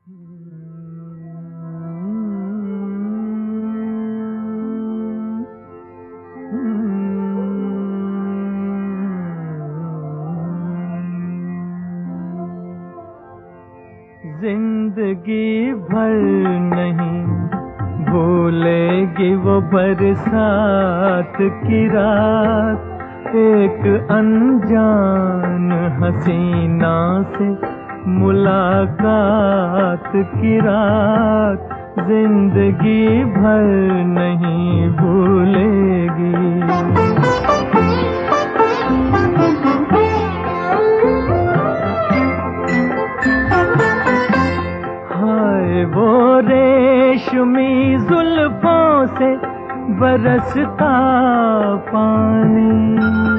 जिंदगी भर नहीं भूलेगी वो बरसात की रात, एक अनजान हसीना से मुलाकात की रात, जिंदगी भर नहीं भूलेगी। हाय वो रेशमी जुल्फों से बरसता पानी,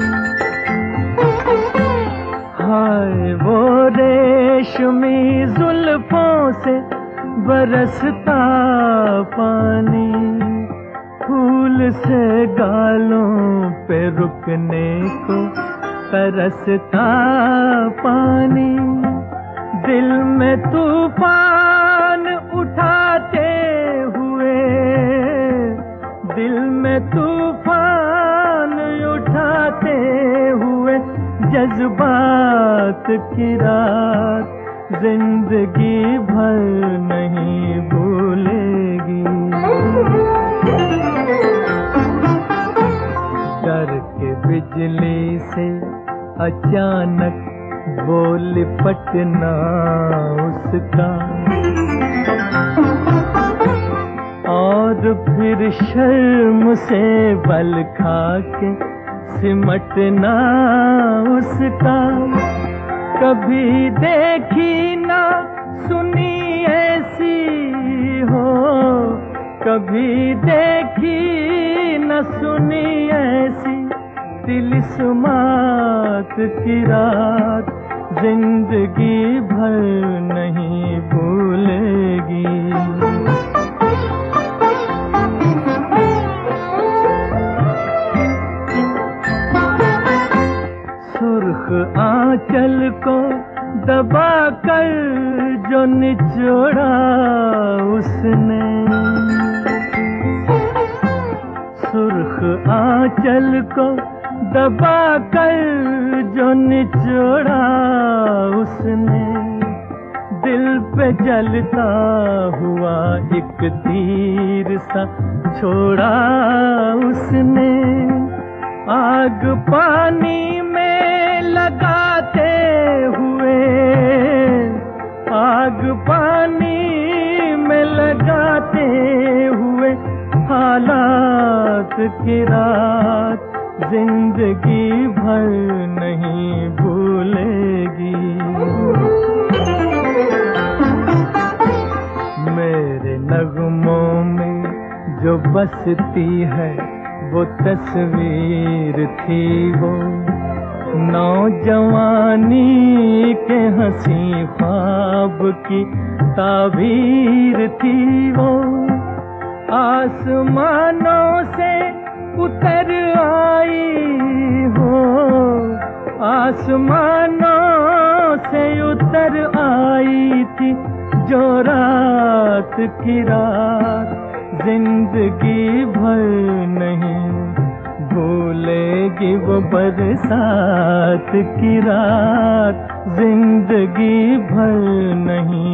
हाय वो रेशमी जुल्फों से बरसता पानी, फूल से गालों पे रुकने को तरसता पानी, दिल में तूफान उठाते हुए, दिल में तूफान उठाते हुए जज्बात की रात, जिंदगी भर नहीं भूलेगी। डर के बिजली से अचानक वो लिपटना उसका, और फिर शर्म से बल खा के सिमटना उसका, कभी देखी ना सुनी ऐसी हो, कभी देखी न सुनी ऐसी तिलिस्मात की रात, जिंदगी भर नहीं भूलेगी। सुर्ख आंचल को दबा कर जो निचोड़ा उसने, सुर्ख आंचल को दबा कर जो निचोड़ा उसने, दिल पे जलता हुआ एक तीर सा छोड़ा उसने, आग पानी में लगाते हुए, आग पानी में लगाते हुए हालात की रात, जिंदगी भर नहीं भूलेगी। मेरे नगमों में जो बसती है वो तस्वीर थी, वो नौजवानी के हंसी ख्वाब की ताबीर थी, वो आसमानों से उतर आई हो, आसमानों से उतर आई थी जो रात की रात, जिंदगी भर नहीं भूलेगी वो बरसात की रात, जिंदगी भर नहीं